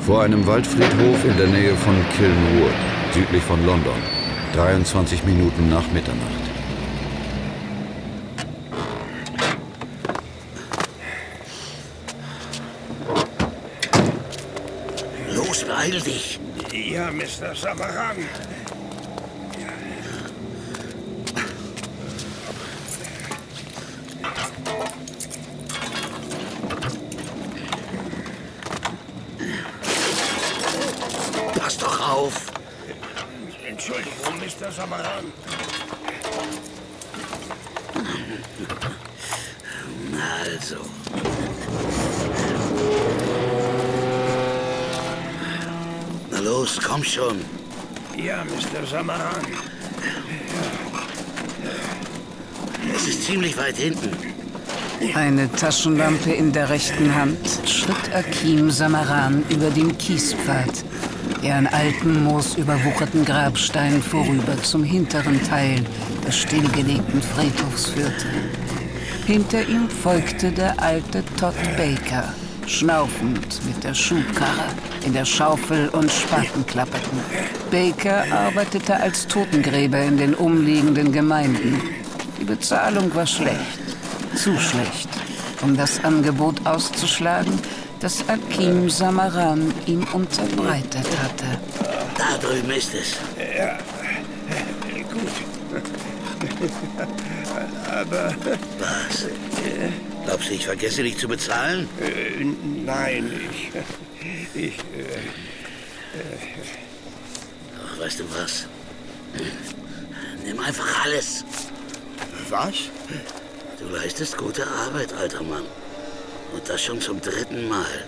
Vor einem Waldfriedhof in der Nähe von Kilnwood, südlich von London. 23 Minuten nach Mitternacht. Los, beeil dich! Ja, Mr. Samaran. Pass doch auf! Entschuldigung, Mr. Samaran. Also. Na los, komm schon. Ja, Mr. Samaran. Es ist ziemlich weit hinten. Eine Taschenlampe in der rechten Hand schritt Akim Samaran über den Kiespfad, der an alten, moosüberwucherten Grabsteinen vorüber zum hinteren Teil des stillgelegten Friedhofs führte. Hinter ihm folgte der alte Todd Baker, schnaufend mit der Schubkarre, in der Schaufel und Spaten klapperten. Baker arbeitete als Totengräber in den umliegenden Gemeinden. Die Bezahlung war schlecht, zu schlecht, um das Angebot auszuschlagen, das Akim Samaran ihm unterbreitet hatte. Da drüben ist es. Ja, gut. Aber... Was? Glaubst du, ich vergesse dich zu bezahlen? Nein, Ach, weißt du was? Nimm einfach alles. Was? Du leistest gute Arbeit, alter Mann. Und das schon zum 3. Mal.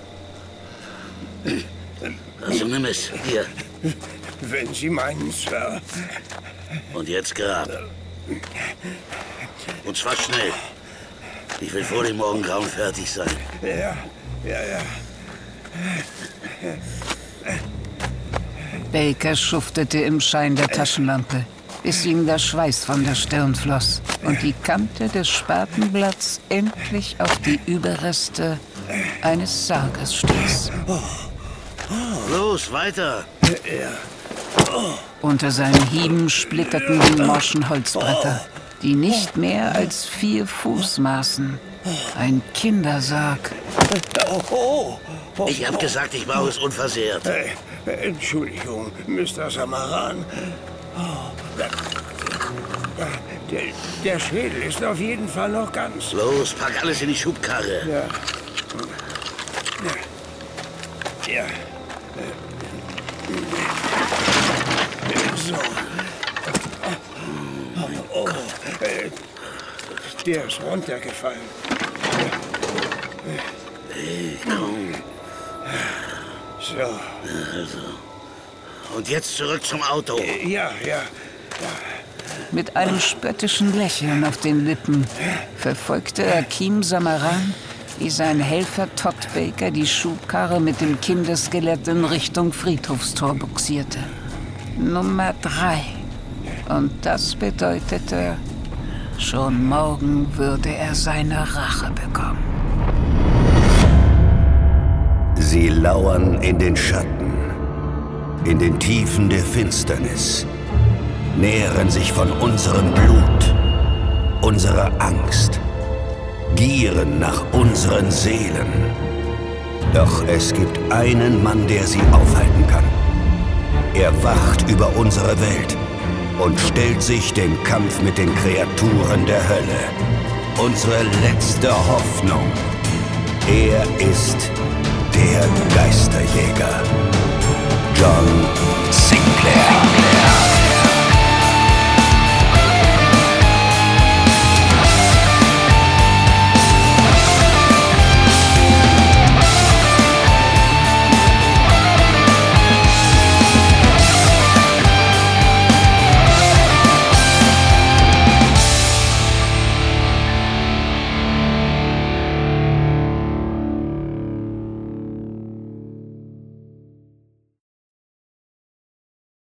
Also nimm es. Hier. Wenn Sie meinen, Sir. Und jetzt grab. Und zwar schnell. Ich will vor dem Morgengrauen fertig sein. Ja. Baker schuftete im Schein der Taschenlampe, bis ihm der Schweiß von der Stirn floss und die Kante des Spatenblatts endlich auf die Überreste eines Sarges stieß. Los, weiter! Unter seinen Hieben splitterten die morschen Holzbretter, die nicht mehr als 4 Fuß maßen. Ein Kindersarg. Ich hab gesagt, ich brauche es unversehrt. Entschuldigung, Mr. Samaran. Der Schädel ist auf jeden Fall noch ganz. Los, pack alles in die Schubkarre. Ja. So. Der ist runtergefallen. Hey, komm. So. Also. Und jetzt zurück zum Auto. Ja. Mit einem spöttischen Lächeln auf den Lippen verfolgte Akim Samaran, wie sein Helfer Todd Baker die Schubkarre mit dem Kinderskelett in Richtung Friedhofstor buxierte. Nummer 3. Und das bedeutete, schon morgen würde er seine Rache bekommen. Sie lauern in den Schatten, in den Tiefen der Finsternis, nähren sich von unserem Blut, unserer Angst, gieren nach unseren Seelen. Doch es gibt einen Mann, der sie aufhalten kann. Er wacht über unsere Welt und stellt sich dem Kampf mit den Kreaturen der Hölle. Unsere letzte Hoffnung. Er ist der Geisterjäger. John Sinclair.